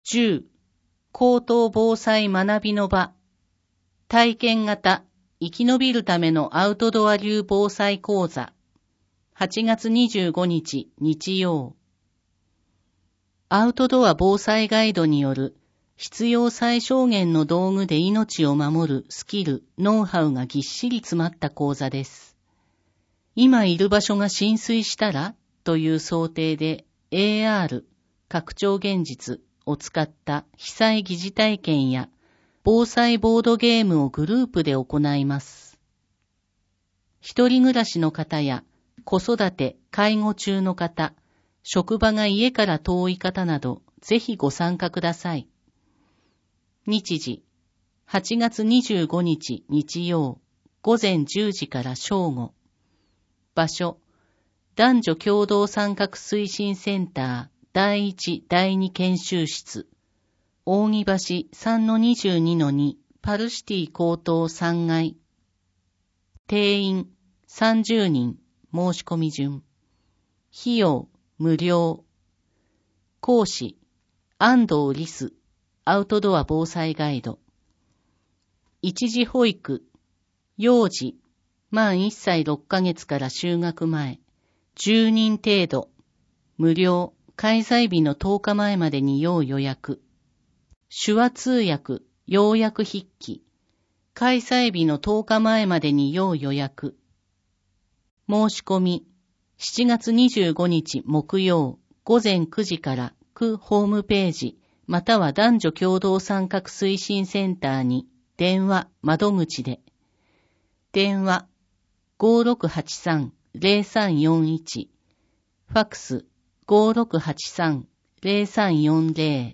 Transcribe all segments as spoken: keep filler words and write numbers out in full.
じゅう、高等防災学びの場。体験型、生き延びるためのアウトドア流防災講座。はちがつにじゅうごにち、日曜。アウトドア防災ガイドによる必要最小限の道具で命を守るスキル、ノウハウがぎっしり詰まった講座です。今いる場所が浸水したらという想定で エーアール、拡張現実を使った被災疑似体験や防災ボードゲームをグループで行います。一人暮らしの方や子育て、介護中の方、職場が家から遠い方など、ぜひご参加ください。日時、はちがつにじゅうごにち日曜、ごぜんじゅうじから正午。場所、男女共同参画推進センターだいいちだいに研修室、扇橋 さんのにじゅうにのに パルシティ高等さんがい。定員さんじゅうにん、申し込み順。費用無料。講師安藤リス、アウトドア防災ガイド。一時保育、幼児、満いっさいろっかげつから就学前、じゅうにん程度、無料、開催日のとおかまえまでに要予約。手話通訳、要約筆記、開催日のとおかまえまでに要予約。申し込み、しちがつにじゅうごにち木曜、ごぜんくじから区ホームページ、または男女共同参画推進センターに電話、窓口で。電話、ごろくはちさん ぜろさんよんいち、ファックス、ごろくはちさん ぜろさんよんぜろ。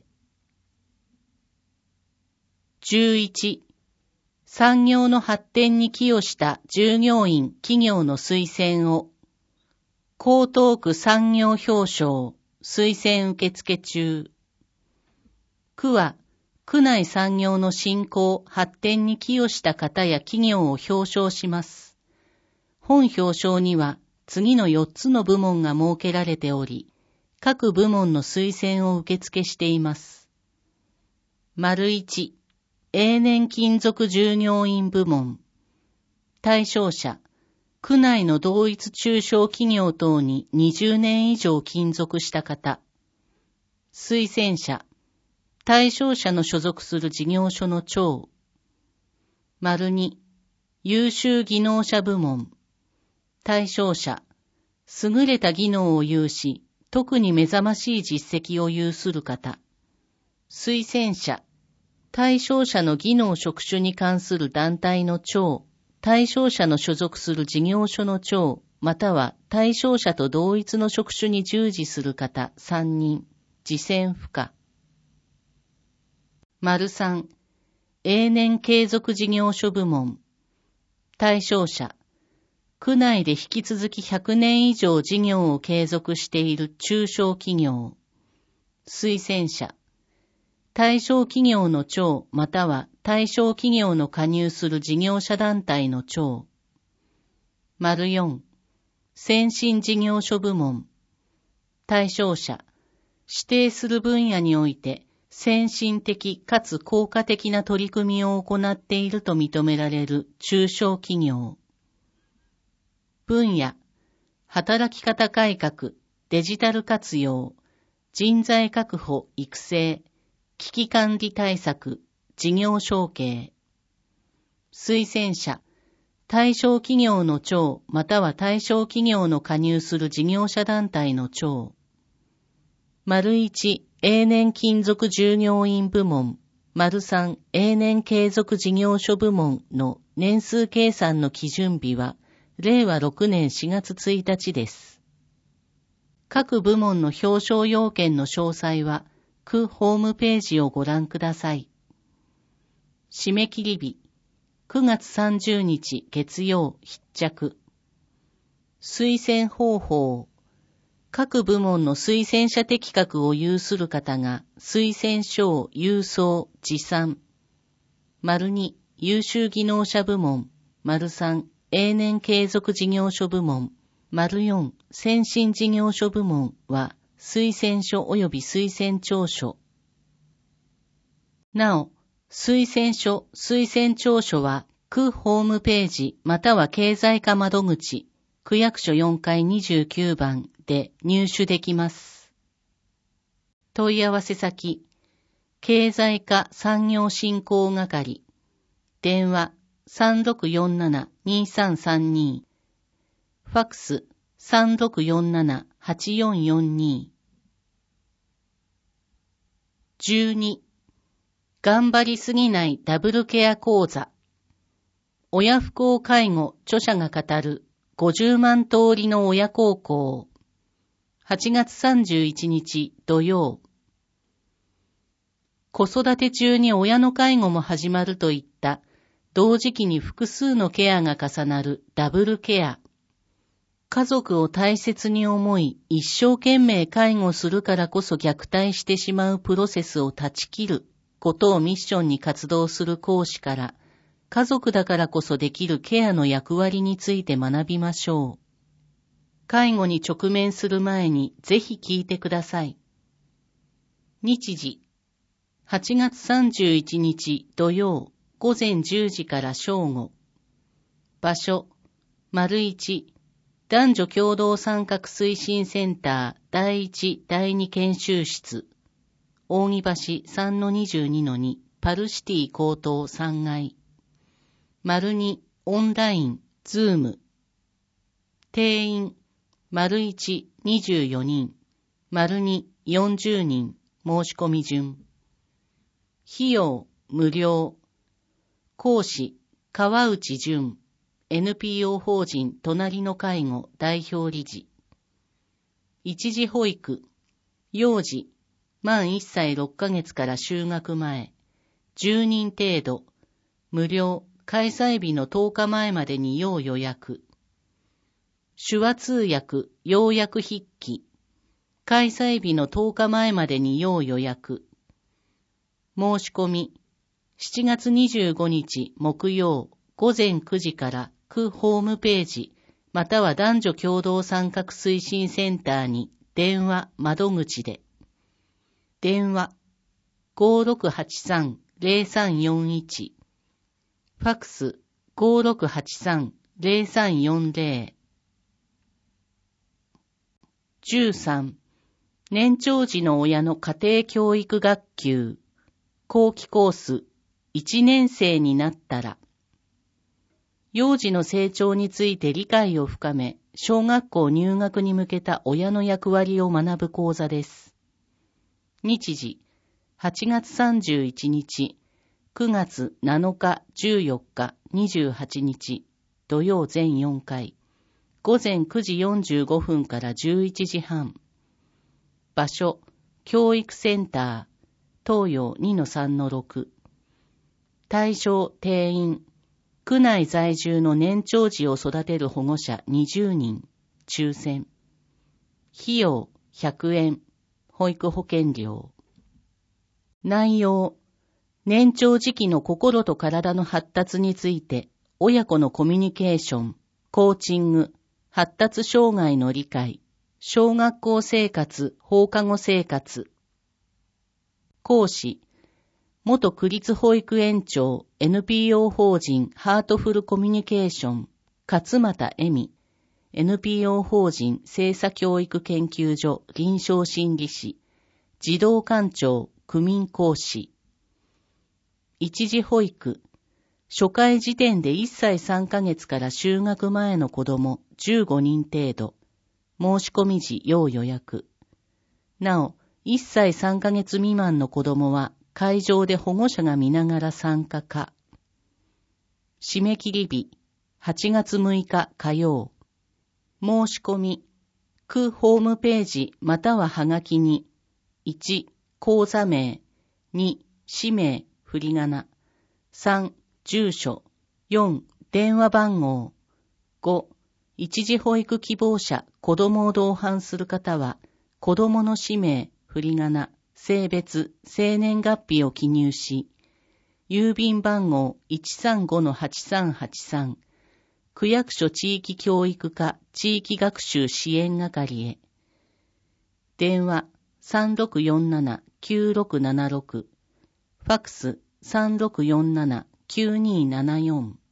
じゅういち、産業の発展に寄与した従業員企業の推薦を、江東区産業表彰、推薦受付中。区は、区内産業の振興、発展に寄与した方や企業を表彰します。本表彰には、次のよっつの部門が設けられており、各部門の推薦を受付しています。丸いち、永年勤続従業員部門。対象者、区内の同一中小企業等ににじゅうねん以上勤続した方。推薦者、対象者の所属する事業所の長。丸に、優秀技能者部門。対象者、優れた技能を有し、特に目覚ましい実績を有する方。推薦者、対象者の技能職種に関する団体の長、対象者の所属する事業所の長、または対象者と同一の職種に従事する方さんにん、次戦不可。丸さん、永年継続事業所部門。対象者、区内で引き続きひゃくねん以上事業を継続している中小企業。推薦者、対象企業の長または対象企業の加入する事業者団体の長。丸よん、先進事業所部門。対象者、指定する分野において先進的かつ効果的な取り組みを行っていると認められる中小企業。分野、働き方改革、デジタル活用、人材確保育成、危機管理対策、事業承継。推薦者、対象企業の長または対象企業の加入する事業者団体の長。丸いち、永年勤続従業員部門。丸さん、永年継続事業所部門の年数計算の基準日は、れいわろくねんしがつついたちです。各部門の表彰要件の詳細は、区ホームページをご覧ください。締め切り日、くがつさんじゅうにち月曜必着。推薦方法、各部門の推薦者適格を有する方が推薦書を郵送、持参。丸に、優秀技能者部門。丸さん、永年継続事業所部門。丸よん、先進事業所部門は、推薦書及び推薦調書。 なお、推薦書、推薦調書は、区ホームページまたは経済課窓口、区役所よんかいにじゅうきゅうばんで入手できます。問い合わせ先、経済課産業振興係、電話 さんろくよんななにさんさんに、ファックス さんろくよんななはちよんよんに。じゅうに、頑張りすぎないダブルケア講座。親不孝介護著者が語るごじゅうまん通りの親孝行。はちがつさんじゅういちにち土曜。子育て中に親の介護も始まるといった同時期に複数のケアが重なるダブルケア。家族を大切に思い一生懸命介護するからこそ虐待してしまうプロセスを断ち切ることをミッションに活動する講師から家族だからこそできるケアの役割について学びましょう。介護に直面する前にぜひ聞いてください。日時、はちがつさんじゅういちにち土曜午前じゅうじから正午。場所、丸一、男女共同参画推進センターだいいちだいに研修室。扇橋 さんのにじゅうにのに パルシティ高等さんがい。丸にオンライン、ズーム。定員、丸一、にじゅうよにん。丸に、よんじゅうにん。申し込み順。費用、無料。講師、川内淳。エヌピーオー 法人隣の介護代表理事。一時保育。幼児、満いっさいろっかげつから就学前。じゅうにん程度。無料。開催日のとおかまえまでに要予約。手話通訳、要約筆記。開催日のとおかまえまでに要予約。申し込み。しちがつにじゅうごにち木曜午前くじから区ホームページまたは男女共同参画推進センターに電話窓口で。電話 ごろくはちさんぜろさんよんいち。ファックス ごろくはちさんぜろさんよんぜろ。じゅうさん、年長児の親の家庭教育学級後期コースいちねんせいになったら。幼児の成長について理解を深め、小学校入学に向けた親の役割を学ぶ講座です。日時、はちがつさんじゅういちにち、くがつなのか、じゅうよっか、にじゅうはちにち、土曜全よんかい、午前くじよんじゅうごふんからじゅういちじはん。場所、教育センター、東洋 にのさんのろく。対象、定員、区内在住の年長児を育てる保護者にじゅうにん、抽選。費用、ひゃくえん、保育保険料。内容、年長時期の心と体の発達について、親子のコミュニケーション、コーチング、発達障害の理解、小学校生活、放課後生活。講師、元区立保育園長 エヌピーオー 法人ハートフルコミュニケーション、勝又恵美、エヌピーオー 法人精査教育研究所臨床心理士、児童館長、区民講師。一時保育、初回時点でいっさいさんかげつから就学前の子どもじゅうごにん程度。申し込み時要予約。なお、いっさいさんかげつ未満の子どもは会場で保護者が見ながら参加か。締め切り日、はちがつむいか火曜。申し込み、区ホームページまたははがきに、いち、講座名、に、氏名、振り仮名、さん、住所、よん、電話番号、ご、一時保育希望者、子供を同伴する方は、子供の氏名、振り仮名、性別、生年月日を記入し、郵便番号 いちさんごのはちさんはちさん、区役所地域教育課地域学習支援係へ。電話 さんろくよんななきゅうろくななろく、 ファックス さんろくよんなな きゅうにーななよん。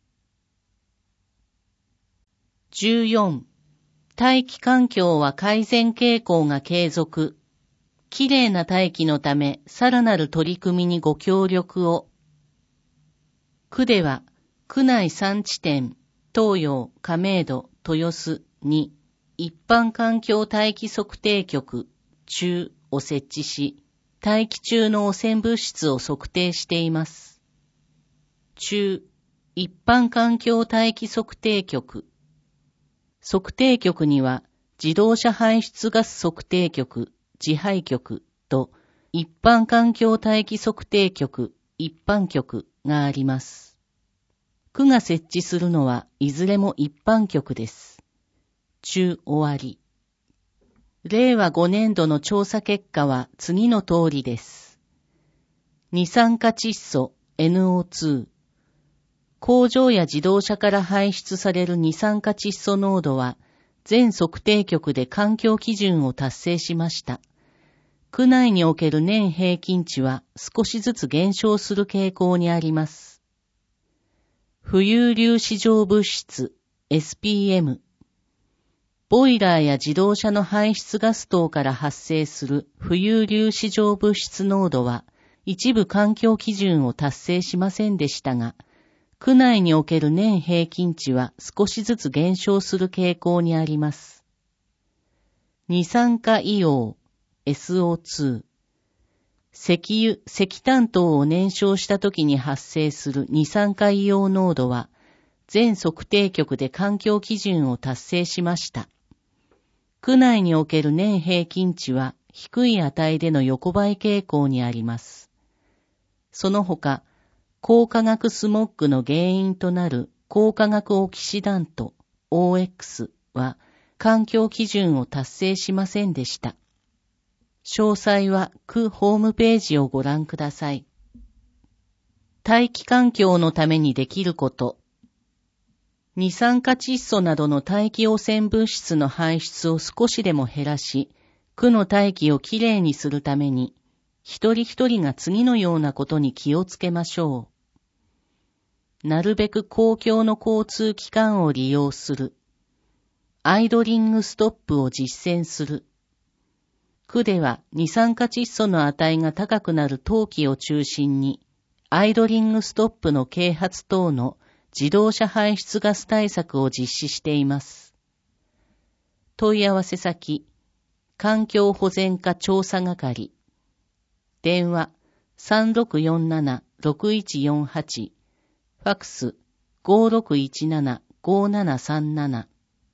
じゅうよん、大気環境は改善傾向が継続。きれいな大気のため、さらなる取り組みにご協力を。区では、区内さん地点、東洋、亀戸、豊洲に、一般環境大気測定局、中を設置し、大気中の汚染物質を測定しています。中、一般環境大気測定局。測定局には、自動車排出ガス測定局、自排局と、一般環境大気測定局、一般局があります。区が設置するのはいずれも一般局です。中終わり。れいわごねんどの調査結果は次の通りです。二酸化窒素 エヌオーツー。工場や自動車から排出される二酸化窒素濃度は全測定局で環境基準を達成しました。区内における年平均値は少しずつ減少する傾向にあります。浮遊粒子状物質 エスピーエム。ボイラーや自動車の排出ガス等から発生する浮遊粒子状物質濃度は一部環境基準を達成しませんでしたが、区内における年平均値は少しずつ減少する傾向にあります。二酸化硫黄 エスオーツー。石油、石炭等を燃焼した時に発生する二酸化硫黄濃度は全測定局で環境基準を達成しました。区内における年平均値は低い値での横ばい傾向にあります。その他、高化学スモッグの原因となる高化学オキシダント オーエックス は環境基準を達成しませんでした。詳細は区ホームページをご覧ください。大気環境のためにできること。二酸化窒素などの大気汚染物質の排出を少しでも減らし、区の大気をきれいにするために、一人一人が次のようなことに気をつけましょう。なるべく公共の交通機関を利用する。アイドリングストップを実践する。区では二酸化窒素の値が高くなる冬季を中心に、アイドリングストップの啓発等の自動車排出ガス対策を実施しています。問い合わせ先、環境保全課調査係。電話 さんろくよんなな ろくいちよんはち。ファックス ごろくいちなな ごななさんなな。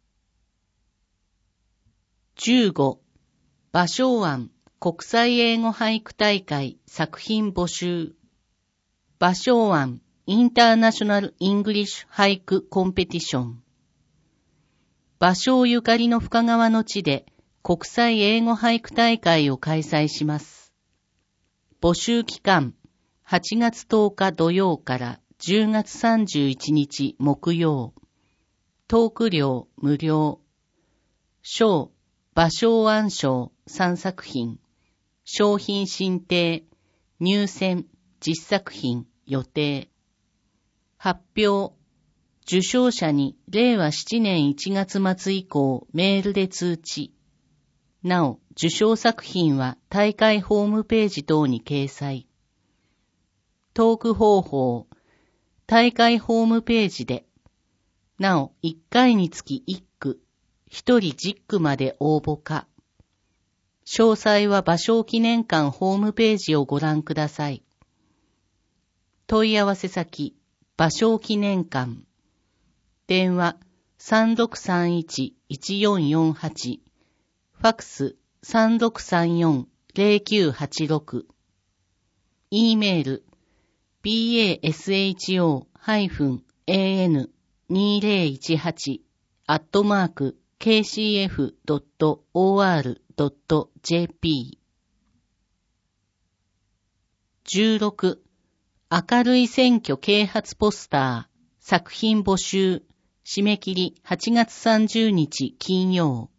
じゅうご、芭蕉庵国際英語俳句大会作品募集。芭蕉庵インターナショナルイングリッシュ俳句コンペティション。芭蕉ゆかりの深川の地で国際英語俳句大会を開催します。募集期間、はちがつとおか土曜からじゅうがつさんじゅういちにち木曜。トーク料無料。賞、芭蕉庵賞さんさく品。商品申請、入選、実作品、予定。発表、受賞者にれいわななねんいちがつまつ以降メールで通知。なお、受賞作品は大会ホームページ等に掲載。トーク方法、大会ホームページで。なお、いっかいにつきいっく、ひとりじゅっくまで応募可。詳細は芭蕉記念館ホームページをご覧ください。問い合わせ先、芭蕉記念館。電話 さんろくさんいち いちよんよんはち。ファックス さんろくさんよん ぜろきゅうはちろく。E メール バショー エーエヌ にせんじゅうはち アットマーク ケーシーエフ ドット オーアール ドット ジェーピー。じゅうろく、明るい選挙啓発ポスター、作品募集、締め切りはちがつさんじゅうにち金曜。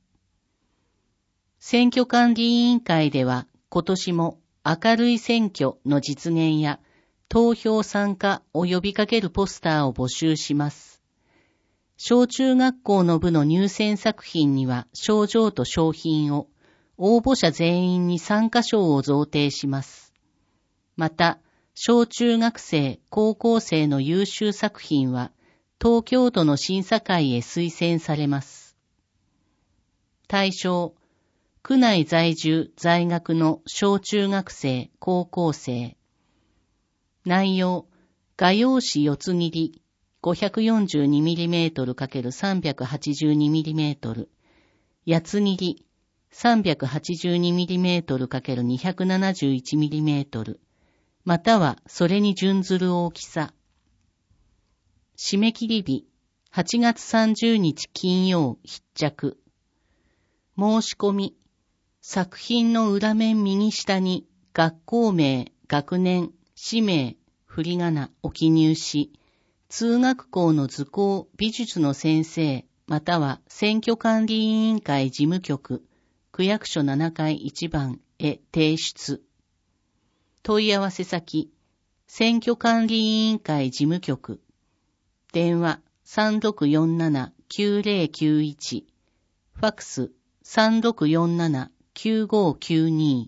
選挙管理委員会では今年も明るい選挙の実現や投票参加を呼びかけるポスターを募集します。小中学校の部の入選作品には賞状と賞品を、応募者全員に参加賞を贈呈します。また、小中学生、高校生の優秀作品は、東京都の審査会へ推薦されます。対象、区内在住、在学の小中学生、高校生。内容、画用紙四つ切り ごひゃくよんじゅうにミリメートルかけるさんびゃくはちじゅうにミリメートル、八つ切り さんびゃくはちじゅうにミリメートルかけるにひゃくななじゅういちミリメートル、またはそれに準ずる大きさ。締め切り日、はちがつさんじゅうにち金曜必着。申し込み、作品の裏面右下に学校名、学年、氏名、振り仮名を記入し、通学校の図工美術の先生、または選挙管理委員会事務局、区役所ななかいいちばんへ提出。問い合わせ先、選挙管理委員会事務局。電話 さんろくよんななきゅうぜろきゅういち、ファックス さんろくよんななきゅうごきゅうに。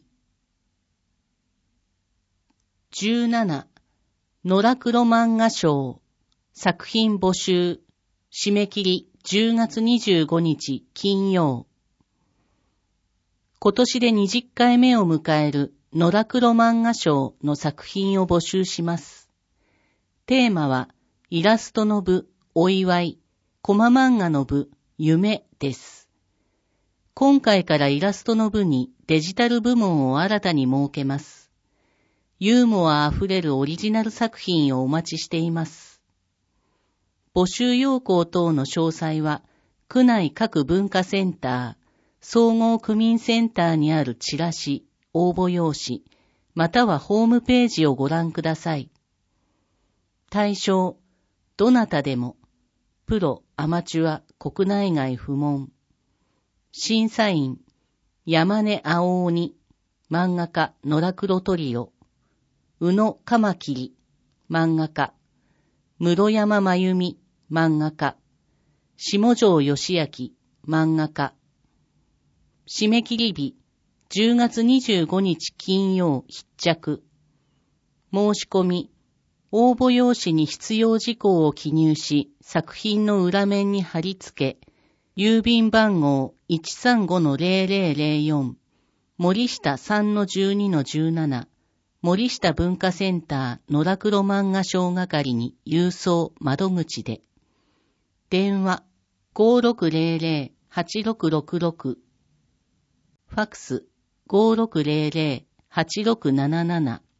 じゅうなな、野良黒漫画賞、作品募集、締め切りじゅうがつにじゅうごにち金曜。今年でにじゅっかいめを迎える野良黒漫画賞の作品を募集します。テーマは、イラストの部、お祝い、コマ漫画の部、夢です。今回からイラストの部にデジタル部門を新たに設けます。ユーモアあふれるオリジナル作品をお待ちしています。募集要項等の詳細は、区内各文化センター、総合区民センターにあるチラシ、応募用紙、またはホームページをご覧ください。対象、どなたでも、プロ、アマチュア、国内外不問。審査員、山根青鬼、漫画家、野良黒トリオ。宇野カマキリ、漫画家。室山真由美、漫画家。下條義明、漫画家。締め切り日、じゅうがつにじゅうごにち金曜必着。申し込み、応募用紙に必要事項を記入し、作品の裏面に貼り付け、郵便番号 いちさんごのぜろぜろぜろよん、森下 さんのじゅうにのじゅうなな、森下文化センター野良黒漫画賞係に郵送窓口で。電話 ごろくぜろぜろはちろくろくろく、ファックス ごろくぜろぜろはちろくなななな。